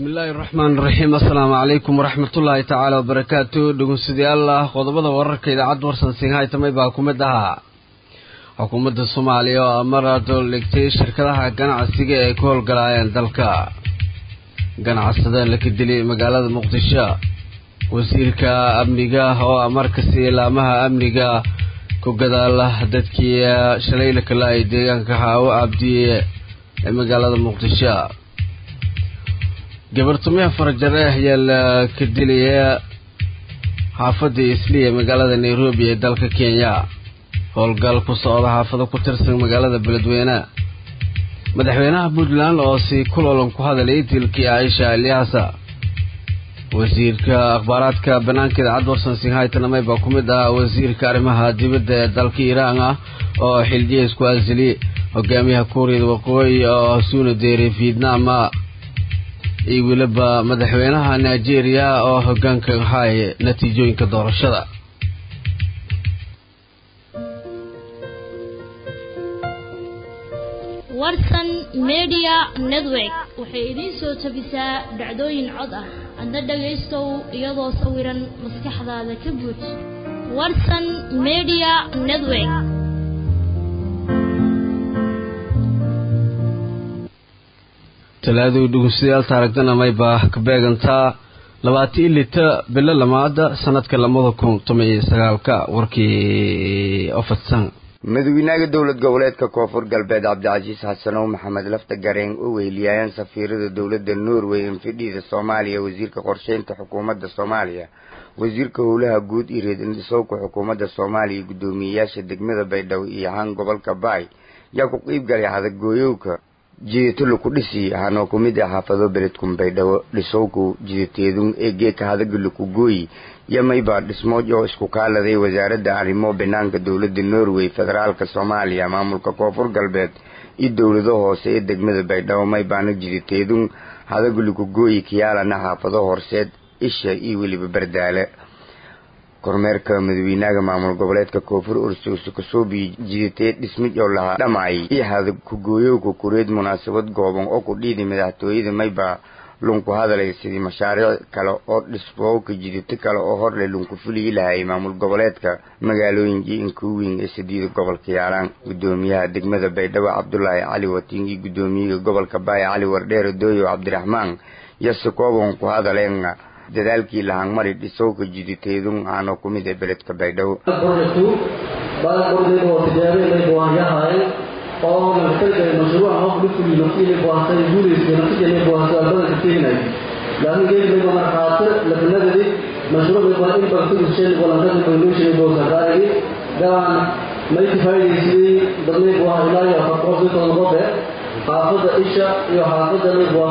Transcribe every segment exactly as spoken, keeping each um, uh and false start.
الله الرحمن الرحيم السلام عليكم ورحمة الله تعالى وبركاته دقون سيدي الله وضبط ورك إذا عد ورسن سينهاي تمي باكم دها حكومة الصومالية وأمرت لكتي شركتها قناع السيجي كول قلايان دلكا قناع السدان لك الدلي مقالة مقدشة وزيرك أمنيقا هو مركزي لامها أمنيقا كوكدا الله دادكي شليلك الله يديان كهاو عبدي مقالة مقدشة قبرتميها فرجره هي الكدلية حافظ إسلية مقالة نيروبي دالك كينيا هولقال كسوضة حافظ كترسل مقالة بلدوينة مدحوينها بودلان لأوسي كل أولنكو هذا ليتي لكي عايشة الياسة وزيرك أخباراتك بنانك عدور سنسيهاي تنمي باكومدا وزيرك أرمها ديبد دالك إيرانا أو حلجي اسكوازلي وقاميها كوريد وقوي أو سونو ديري فيدنام iyo waliba madaxweynaha Nigeria oo hogaanka hay natiijooyinka doorashada warsan media network waxay idin soo tabisaa dhacdooyin cod ah adna dhageystow iyadoo sawiran maskaxdaada ka buux warsan media network talaado dhugusiyal taaragdana may baa ka beegantaa labaatan lita bil lamaada sanadka laba kun toban iyo sagaal ka warkii ofadsan madaxweynaha dowlad goboleedka koonfur galbeed Cabdicasiis Xasan Maxamed lafta gareen oo weyliyaan safiirada dowladda Norway in fidida Soomaaliya wasiirka qorsheynta xukuumadda Soomaaliya wasiirka howlaha guud iyo reedindisoowka xukuumadda Soomaaliya gudoomiyaasha degmada Baydhabo iyo haan gobolka Baay yaa ku qayb galay hadagooyowka jiitulu ku dhisi hano kumid ah xaafado beledkum Baydhabo dhisowku jiiteedun ee geeka hadagulu ku gooyi yamay baa dhismoojo isku kaaladay wasaaradda arrimo banaanka dowladda Norway federaalka Soomaaliya maamulka koonfur galbeed iyo dowladda hoose ee degmada Baydhabo may baana jiiteedun hadagulu ku gooyi kiyaalana xaafado horseed isha iyo waliba bardaale kormeerka madaxweynaha maamul goboleedka koonfur ursuusu ka soo bi jiitay dhismid oo la dhamaay iyo hadag ku gooyo ku kureed munaasabad gooban oo ku dhiiday madaxtooyada mayba lunku hadalay sidii mashaariic kale oo dhismo ka jiitay kale oo hor leh lunku fuliyay lahay maamul goboleedka magaalooyinka inkuwin ee sideed gobolka yaalan gudoomiyaha degmada Baydhabo Cabdullaahi Cali Watingi gudoomiyaha gobolka Baay Cali Wardheer Dooyo Cabdiraxmaan yasakooban ku hadaleen dadaalkii lahaan mari dhisowka jiditeedun aano kumid ee beledka Baydhabo projectu baa qordeedo tijaabada ay waayahay oo markay mashruuca oo dhulkii naftii baahsan guuleysay naftii baahsan dalka Kenya laakiin geedka marxaata la bilaabay mashruuca waa in bartu sheen walaal ka bulshada boosaaray daan may tifaayay dadnay waa ilaahay aqoonsi todoba xaafada isha iyo xaafada waa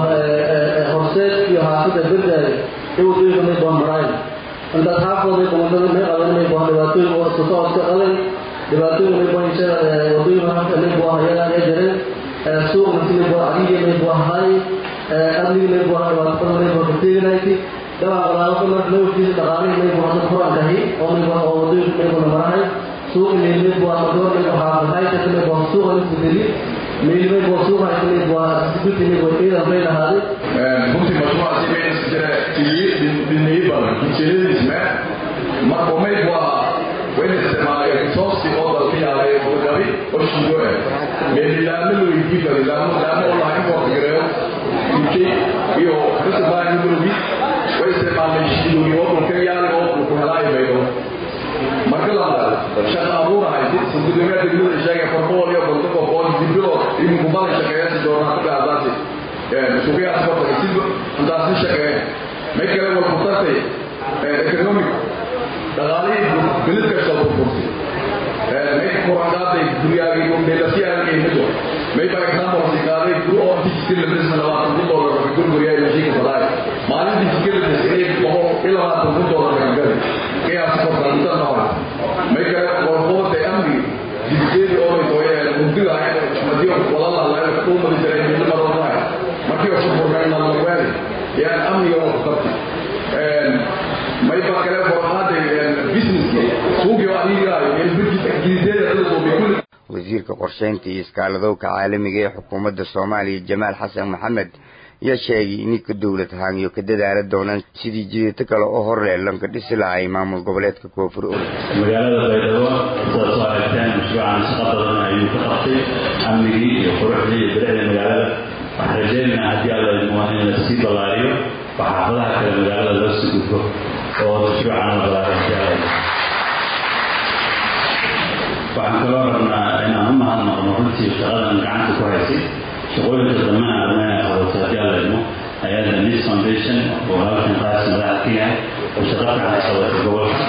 horseed iyo xaafada birdaay يوجد من البمراين أنت تعرف من البمراين من قبل من البمراين وتصور كذا دباتون من البمراين وضيع من البمراين يلا يجري سوق من البمراين من البمراين أمني من البمراين وأطفال من البمراين ده على كل ما نقول في تقارير من البمراين القرآن ده أو من وضيع من البمراين سوق من البمراين من البمراين تكمل بسوق من البمراين من البمراين من البمراين سكوت من البمراين بين هذا ممكن مشروع سيمين سجل بالنيبة كتير اسمه ما قومي بوا وين استعمال الريسورس يقدر فيها على المدرب وشنوه من اللي عملوا يجيب اللي عملوا عملوا الله يبغى يغيره يجي يو بس بعد يقولوا بي واستعمال الشيء يوم كل يوم يوم كل هلاي بينه ما كلا شان أبوه هاي سندوقنا تقول الشيء كفربول يا بنتو كفربول يجيبوا يمكن بعض الشيء يجورنا كذا ذاتي مسؤولية أسباب تكسيب أنت أصلي شيء ما يكلم والخطة economic دغالي بلد كشطب فرصي ما يكون عندنا الدنيا يوم بيتسيا ينهجو ما يبقى إكرام ورسيكاري كل أو تيجي كل الناس نلوا تقول دولار بيكون بريا يجيك فلاي ما عندي تيجي كل الناس إيه وهو إلا ما تقول دولار بيكون كي أسباب تنتا نوع ما يكلم والخطة تأمري تيجي أو يتوه مدير هاي مدير والله الله يكون مدير من المرة ما كيف أشوفه من الموارد يعني أمني يوم الخطة ما يبقى كلام فرحات البيزنس سوق يواليها البيزنس الجديد هذا بيقول وزير كقرشينتي إسكالدوك عالمي حكومة الصومالي جمال حسن محمد ya sheegay in ka dawlad ahaan iyo ka dadaala doonaan sidii jidada kale oo hor leelanka dhisi lahaay maamul goboleedka koonfur magaalada Baydhabo soo saarteen mashruucan shaqo badan ayuu ka qabtay amnigii iyo quruxdii iyo bilicda magaalada waxaan rajaynaynaa haddii alla idmo in la sii ballaariyo waxaafadaha kale magaalada loo sii gudbo oo mashruucan la ballaariyo waxaan kaloo rabnaa inaan u mahadnaqno runtii shaqadan gacanta ku haysay shaqooyinka dhammaan arnaa qabato haddii alla idmo hay-adda Nis Foundation oo halkan qaas madaxa ka yahay oo shaqo fiican qabatay gobolka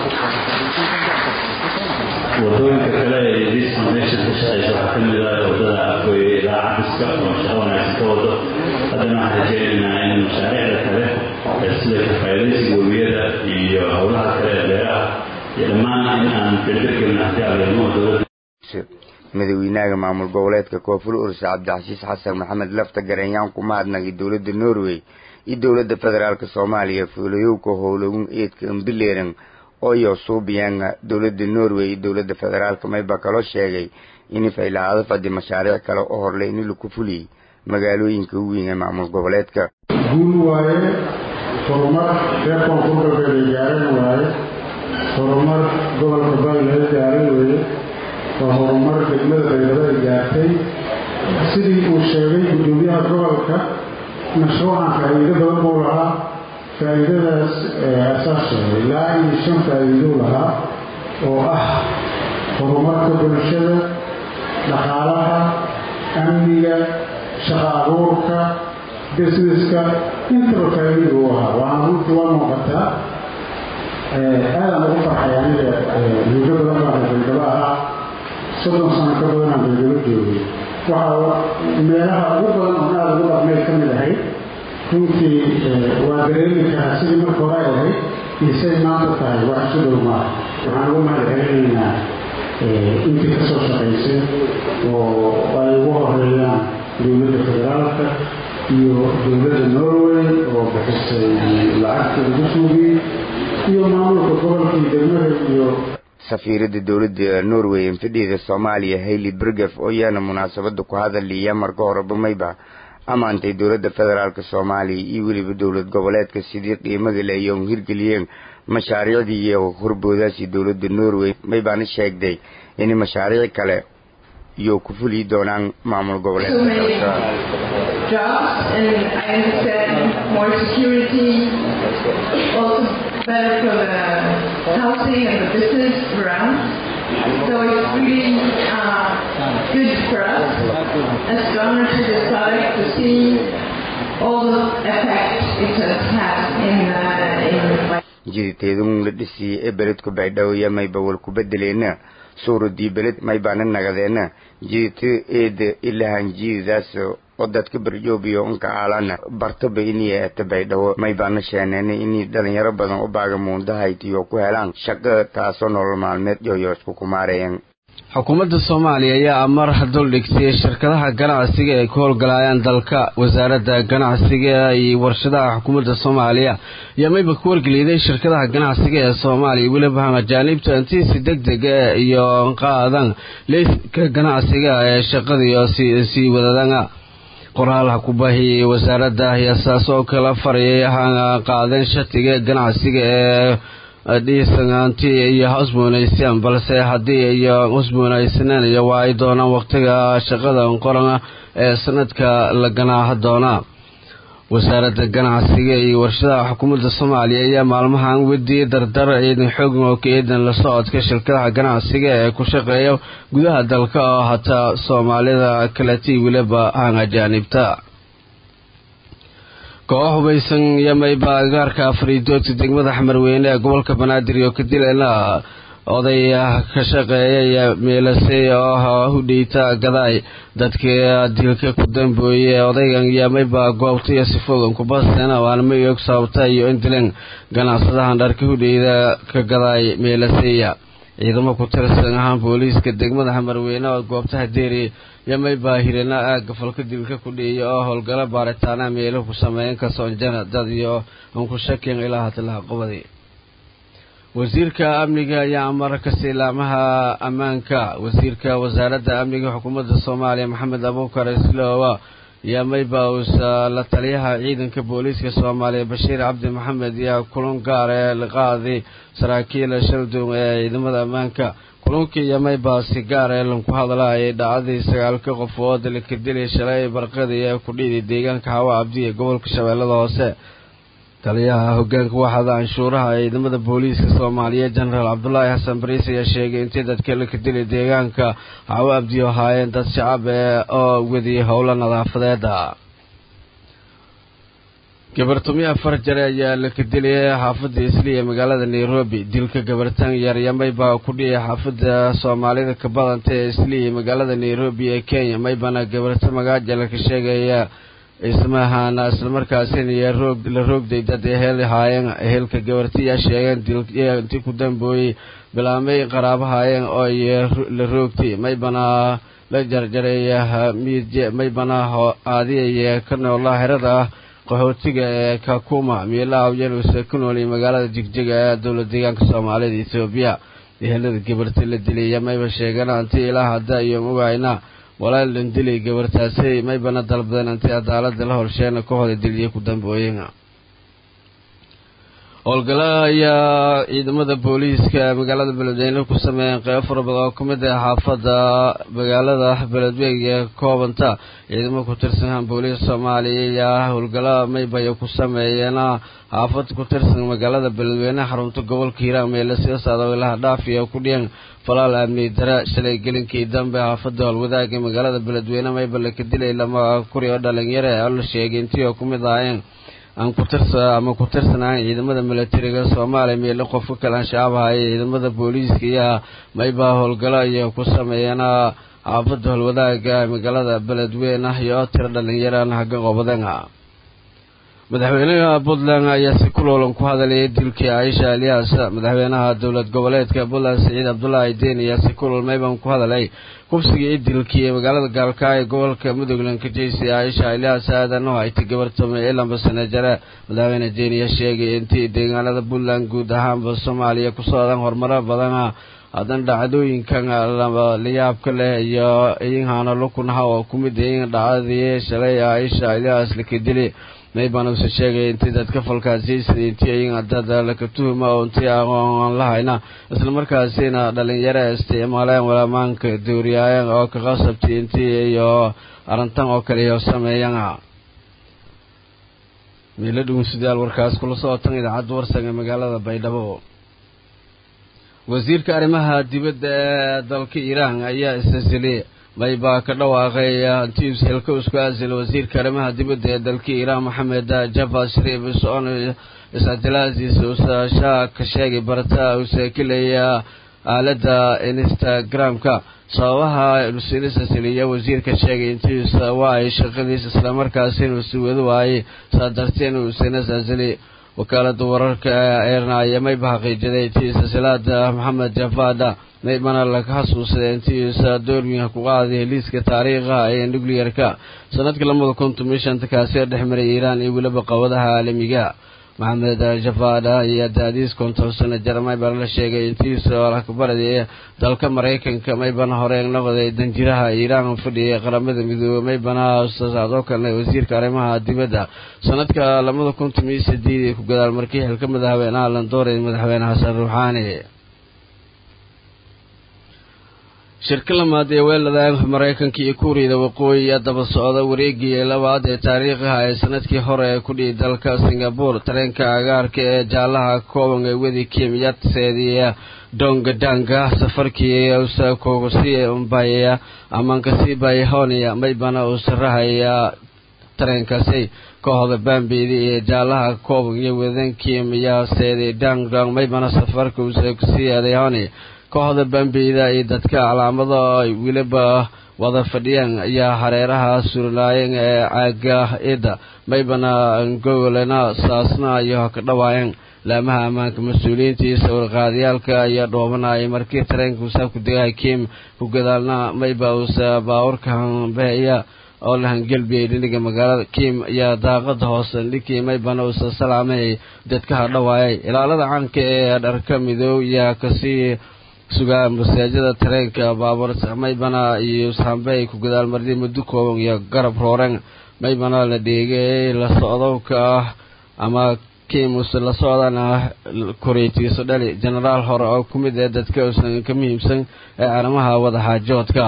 wadooyinka kale ee Nis Foundation ka shaqeysa waxaa ka mid ah wadada afweye ilaa cabiska oo shaqo wanaagsan ka wado haddana waxaan rajaynaynaa in mashaariicda kale sida ka faa'iidaysiga webiyada iyo howlaha kale ee beeraha iyo dhammaan in aan beddelgelin haddii alla idmo dowladda madaxweynaha maamul goboleedka koonfur ursa Cabdicasiis Xasan Maxamed lafta garanyaan ku mahadnaqay dowladda Norway iyo dowladda federaalka Soomaaliya fuulayowka howlagun eedka ambileeran oo iyo suubiyaan dowladda Norway iyo dowladda federaalka mayba kala sheegay in faylahaada fadhi mashaariic kale oo horley in lagu fuliyay magaalooyinka weyn ee maamul goboleedka guul waaye horumar reer koonfur galbeed gaaran waaye horumar gobolka Baydhabo gaaran waaye horumar degmada Baydhabo gaartay sidii uu sheegay gudoomiyaha gobolka mashruucan faa'iido badan buu lahaa faa'iidadaas asaasiga ilaa iyo shan faa'iido lahaa oo ah horumarka bulshada dhaqaalaha amniga shaqo abuurka businesska intaba faa'iido u ahaa waana runtii waa muuqataa aadaan ugu farxay aniga muddo badan baan Baydhabo ahaa soddon sano ka badan aan Baydhabo joogay waxaa meelaha ugu badan oo aad ugu dhaqmay ka mid ahayd runtii waa dareemi karaa sidii marka hore ay ahayd iyo say maanta tahay wax isu dhow maaha waxaan ugu mahadcelinaynaa intii ka soo shaqaysay oo ay ugu horeeyaan dowladda federaalka iyo dowladda Norway oo bixisay lacagta lagu suugiyey iyo maamulka gobolka iyo degmada iyo safiirada dowladda Norway ee fadhida Soomaaliya Hailey Bergef oo yana munaasabada ku hadalaya marka hore bamayba amaantay dowladda federaalka Soomaaliya iyo waliba dowlad goboleedka sidii qiimaha leh iyo hirgeliyeen mashaariicdii iyo horboodaasi dowladda Norway maybaana sheegday in mashaariic kale iyo ku fuli doonaan maamul goboleedka jobs and I understand more security also better for the housing and the business around. So it's really uh, good for us as donors to decide to see all the effects it has had in uh, in jiditeedun la dhisay ee beledku Baydhabo iyo mayba wal ku bedeleena suuradii beled maybaana nagadeena jidite eed ilahan jiidaas oo dadka barjoobiyo unka aalana bartaba inay ee Baydhabo maybaana sheeneenay in dhalinyaro badan oo baaga muundahayti oo ku helaan shaqo taasoo nolol maalmeed iyo isku kumaareen xukuumadda Soomaaliya ayaa amar hadul dhigtay shirkadaha ganacsiga ee ku howlgalayaan dalka wasaaradda ganacsiga iyo warshadaha xukuumadda Soomaaliya ayaa mayba ku wargeliyay shirkadaha ganacsiga ee Soomaaliya waliba ajaanibta intii si degdeg ah iyo qaadan leeska ganacsiga ee shaqada si wadadana qoraal ku baahiyay wasaaradda ayaa oo kala farayay qaadan shatiga ganacsiga ee dhisananti iyo hosmoonaysan balse hadii iyo hosmoonaysan iyo way doonaan waqtiga shaqada qoran ee sanadka la ganaaha doona wasaaradda ganacsiga iyo warshadaha xukuumadda Soomaaliya ayaa maalmahan wadii dardar ciidan xoog oo ka eedan la socodka shirkadaha ganacsiga ee ku shaqeeya gudaha dalka oo hata Soomaalida kala tii waliba aan ajaanibta koox hubeysan yamayba gaarka Afridood degmada Xamarweyne ee gobolka Banaadir iyo Kadileena oday ka shaqeeya meelasay oo hudheeyta gaday dadka dilka ku dambeeyay odaygan yamayba goobta si fogan ku baasana waan ma og sababta iyo intilan ganacsadahan dharka hudheeyda ka gaday meelasay ciidamo ku tirsan ahaan booliiska degmada Xamarweyne oo goobta deeri yamay baahirina aaga falka dilka ku dhiyo oo howlgala baaritaana meelo ku sameeyeen ka soo jana dad iyo aan ku shakeen ilaa hadda qabadi wasiirka amniga ayaa amar ka silaamaha amaanka wasiirka wasaaradda amniga xukuumadda Soomaaliya Maxamed Abuukar Isloowa iyo mayba uusa la taliyaha ciidanka booliiska Soomaaliya Bashiir Cabdi Maxamed iyo kulan gaar ah la qaaday saraakiil shaldun ee ciidamada ammaanka kulankii iyo mayba si gaar ah lan ku hadlayay dhacdii sagaalka qofood la ka dilay shalay barqadii ee ku dhigay deegaanka Hawa Abdi ee gobolka Shabeellada Hoose taliyaha hoggaanka waxda anshuuraha ciidamada booliiska Soomaaliya General Abdullaahi Xasan Bariis ayaa sheegay in dadka la ka dilay deegaanka Hawa Abdi oo haayeen dad shacab ah oo wadii howlo nadaafadeed gabartumii afar jare ayaa la ka dilay xaafadda Isliya magaalada Nairobi dilka gabartan yar yamay baa ku dhiyay xaafadda Soomaalida ka badanta ee Isliya magaalada Nairobi ee Kenya may bana gabarta magaaja la ka sheegaya ismahan asal markaasina iyo roog la roogday dad ehel haayeen ehelka gabartiya sheegeen dilka intii ku dambeeyay bilaamay qaraabahaayeen oo la roogtay may bana la jarjaray miid may bana aadiyay ka noolaa xirada qaxootiga ee Kakuma meelaha yar ku nool magaalada Jigjiga ee dowladda deegaanka Soomaalida Itoobiya ehelada gabarta la dilay mayba sheegan intii ilaa hadda iyo ogaayna walaal la dilay gabartaasi may bana dalbadeen intii cadaalad la horsheena kooxda dilay ku dambeeyeen olgalaya ciidamada booliiska magaalada Beledweyne ku sameeyeen qayb farbad oo kamid ah xaafadda magaalada Beledweyne koobanta ciidamada ku tirsan booliiska Soomaaliya olgala may bay ku sameeyeen xaafad ku tirsan magaalada Beledweyne xarunta gobolka Hiiraan meel siyaasada ilaha dhaafiyo ku dhiyeen falaal amni dara shalay gelinkii dambe xaafadda walwadaaga magaalada Beledweyne may bal ka dilay lama kuriyo dhalinyaro ee la sheegay intii ku mid ahaayeen aan ku tirsan ama ku tirsanaan ciidamada militariga Soomaaliya meel qof kale shacabay ciidamada booliiska iyo mayba howlgalo iyo ku sameeyeen xaafadda walwadaaga magaalada Beledweyne iyo tir dhalinyaro haga qobadana madaxweynaha Puntland ayaa si kuloolan ku hadalay dilkii Aisha Elias madaxweynaha dowlad goboleedka Puntland Saciid Abdullaahi Deeni ayaa si kulul mayban ku hadalay kubsigii dilkii magaalada Gaalkacyo ee gobolka Mudug ka jeysay Aisha Elias aadan oo ay gabartooy ilaa basana jara madaxweyne Deeni ayaa sheegay intii deegaanada Puntland guud ahaan Soomaaliya ku socdaan horumar badan hadan dhacdooyinkan la yaab ka leh iyo ayaan la kunaha oo kumid ah dhacdii shalay Aisha Elias la ka dilay may baan u sheegay intii dadka falkaasiis intii ay dad la ka tuhma oo intii aan lahayna isla markaasina dhalinyaro isticmaalaan walaamaanka dooriyaan oo ka qasabtay intii iyo arintan oo kale oo sameeyaan meeladun sidaal warkaas kula socotan idaacad warsan magaalada Baydhabo wasiirka arrimaha dibadda ee dalka Iiraan ayaa istilay may baa ka dhawaaqay intii xilka isku aasay wasiirka arrimaha dibadda ee dalka Iiraan Mohammed Javad Zarif oo isadilaasiis oo ka sheegay barta oo saakilaya aalada Instagram-ka sababaha rusiilisa siliya wasiirka sheegay intii waay shaqadiisa isla markaasina uu soo waday sadarteen uu sanadasali wakaalada wararka ee may baa qiijiday intii silsilada Mohammed Javad may bana la xasuusay intii doormiga ku qaaday liiska taariikhiga ee nuclear-ka sanadka laba kun iyo shan kaasi dhexmaray Iiraan iyo waliba qowadaha caalamiga Mohammed Javad iyo daadiis konton sano jarmay baa la sheegay intii soo akbaray dalka Mareykanka may bana hore noqday danjiraha Iiraan fadhiyay qaramada midoobay may bana saacado kale wasiirka arrimaha dibadda sanadka laba kun iyo siddeed ku gadaal markii xilka madaxweynaha la dooray madaxweynaha Xasan Ruuxaani shirka lamaad ee weelada Mareykanka iyo Kuuriyada Waqooyi daba socda wareegii labaad ee taariikhiga ee sanadkii hore ku dhigay dalka Singapore tareenka agaarka ee jaalaha kooban ee wadi Kiimiyad seediya Dongdanga safarkii uu koogu sii umbaya amanka sii bayhooniya may bana uu sarahaya tareenkaasi kooxda Bambeedi ee jaalaha kooban ee wadan Kiimiyad seediya Dongdang may bana safarka uu sii adeeyay kooxda Bambeeda ee dadka calaamado ay wiliba wada fadhiyaan ayaa hareeraha surlaayeen ee caaga ida may bana goolena saasna iyo ka dhawaayeen laamaha amaanka mas'uuliyiintiisa warqaadiyalka ayaa dhoobanay markii tareenku soo ku degay Kim ku gadaalna may baawsa baawrkan beeya oo la hangalbiyay dhinaca magaalada Kim ayaa daaqada hoose dhikii may bana u salaamay dadka dhawaayay ilaalada caanka ee dharka midow yaa kasii sugaa masaajida tareenka baabuur samay bana iyo saambay ku gadaal mardi muddo kooban iyo garab rooran maybana la dhigay la socdowka ama kiimus la socdana koreetiisa dhali generaal hore oo ku mid ah dadka uusan ka muhiimsan ee arrimaha wadaxaajoodka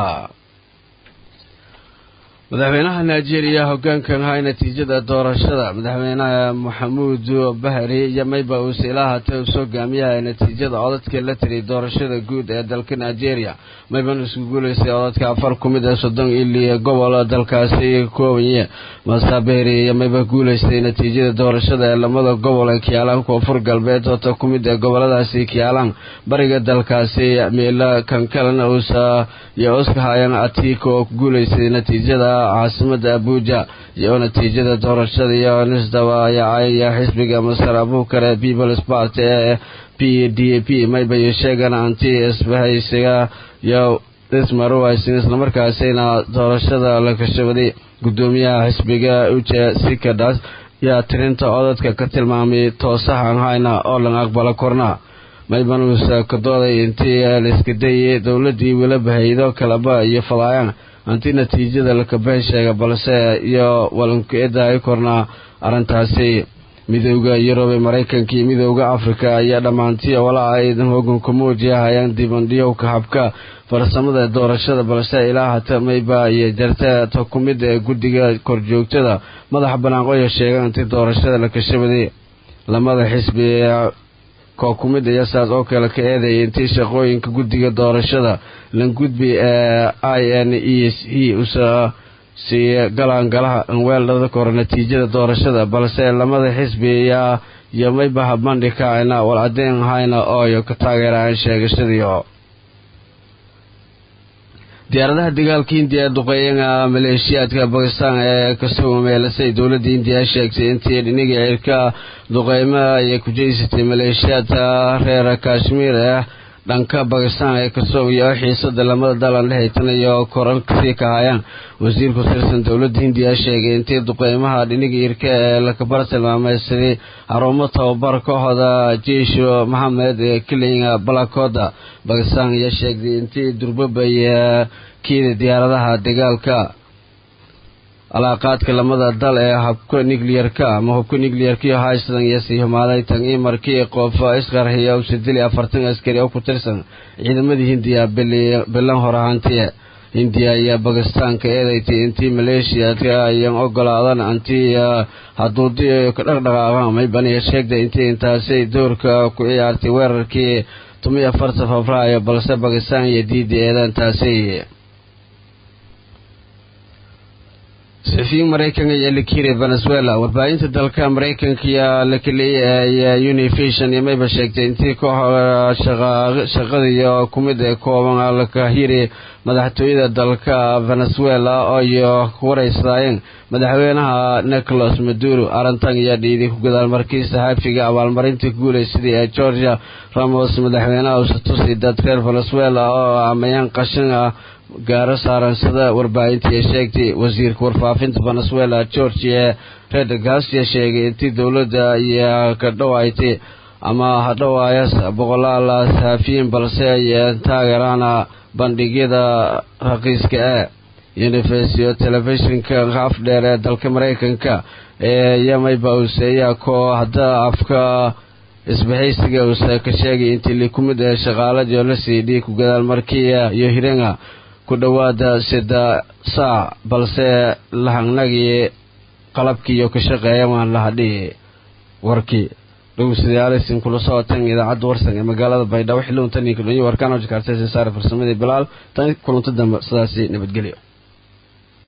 madaxweynaha Nigeria hoggaankan hay natiijada doorashada madaxweynaha Muhammadu Buhari iyo mayba uu silaaha taa soo gaamiyay natiijada codadka la tiri doorashada guud ee dalka Nigeria mayban isku guuleysay codadka afar ku mid ah soddon iyo gobol dalkaasi koobiye Masaberi iyo mayba guuleysay natiijada doorashada ee lamada gobol ee Kialan Koonfur Galbeed oo ku mid ah goboladaasi Kialan bariga dalkaasi meela kan kalena uu iyo iska hayaan Atiko guuleysay natiijada caasimada Abuja iyo natiijada doorashada iyo nisdawa ay xisbiga Masar Abubakar People's Party P D P mayba sheegan anti isbahaysiga iyo ismaru ay isla markaasina doorashada la kashaday gudoomiyaha xisbiga Uche Sikadas ya tirinta codadka ka tilmaamay toosahan hayna oo la aqbala korna mayban uu ka dooday intii la iska dayay dawladii wala bahaydo kalaba iyo falaayaan anti natiijada la ka beeshay balse iyo walankeeda ay korna arintaasi midowga Yurub Mareykanka iyo midowga Afrika ayaa dhamaantii wala ay hoggaanka muujiyayaan dibandhiyo ka habka farsamada doorashada balse ilaa hata mayba iyo jarta ta kumid ee gudiga korjoogtada madax banaan oo sheegay intii doorashada la kashaday lamada xisbi ko kumid ah yasaas oo kale ka eeday intii shaqooyinka gudiga doorashada lan gudbi I N E C usa si galaan galaha weelada kor natiijada doorashada balse lamada xisbi ya yamay baha bandhika ayna wal cadeen hayna oo ka taageeraan sheegashadiyo diyaaradaha dagaalka India duqeeyana maleeshiyaadka Pakistan ee ka soo meelasay dawladda India sheegtay intii dhiniga cirka duqeyma ay ku jeysatay maleeshiyaadka reer Kashmir ee dhanka Pakistan ee ka soo iyo xiisada lamada dalan la haytanayo koranka ka hayaan wasiirka sirsan dawladda India sheegay intii duqeymaha dhiniga cirka ee la kabar tilmaamay sidii xarumo tababar kooxda Jeesho Mohammed ee Kilinga Balakoda Pakistan ayaa sheegay intii durbabay kiida diyaaradaha dagaalka alaaqaadka lamada dal ee habka nuclear-ka ama habka nuclear-ka iyo haysan iyo si humaaday tan in markii qof isqarxiyo oo sidii afartan askari oo ku tirsan ciidamada Hindiya bilan horaantii Hindiya iyo Pakistan ka eedaysay intii Malaysia ay ogolaadaan antii haduudii ka dhaqdhaqaaqaan may bani sheegday intii intaasay doorka ku ciyaartay weerarkii toban iyo afar Febraayo balse Pakistan iyo diiday taasay safiin Mareykanka iyo Likire Venezuela warbaahinta dalka Mareykanka iyo Likire Univision iyo mayba sheegtay intii koox shaqada iyo kumid ee kooban la ka hiri madaxtooyada dalka Venezuela oo iyo wareysayeen madaxweynaha Nicolas Maduro arintan iyo dhiidi ku gadaal markii saxaafiga abaalmarinta guuleysay ee Georgia Ramos madaxweynaha uu tusay dadka Venezuela oo amayaan qashin gaar saaran sida warbaahinta ay sheegtay wasiirka warfaafinta Venezuela George Rodriguez sheegay intii dawladda iyo ka dhawaaytay ama hadhawaayas boqolaal safiin balse ay taageerana bandhigyada raqiiska ah Universal Television-ka qaaf dheer ee dalka Mareykanka ee yamay bawseeya ko hada afka isbahaysiga uu ka sheegay intii li kumid ah shaqaalada la siidii ku gadaal markii iyo hirenga ku dhawaada sida saa balse lahangnagii qalabkii iyo ka shaqeeyaan la hadhii warkii dhowsiyaalisin kula sootan idaacada warsan ee magaalada Baydhabo xilloon tan iyo warkaan oo jakartay saar farsamada Bilaal tan kulanta dambe sidaasi nabadgelyo.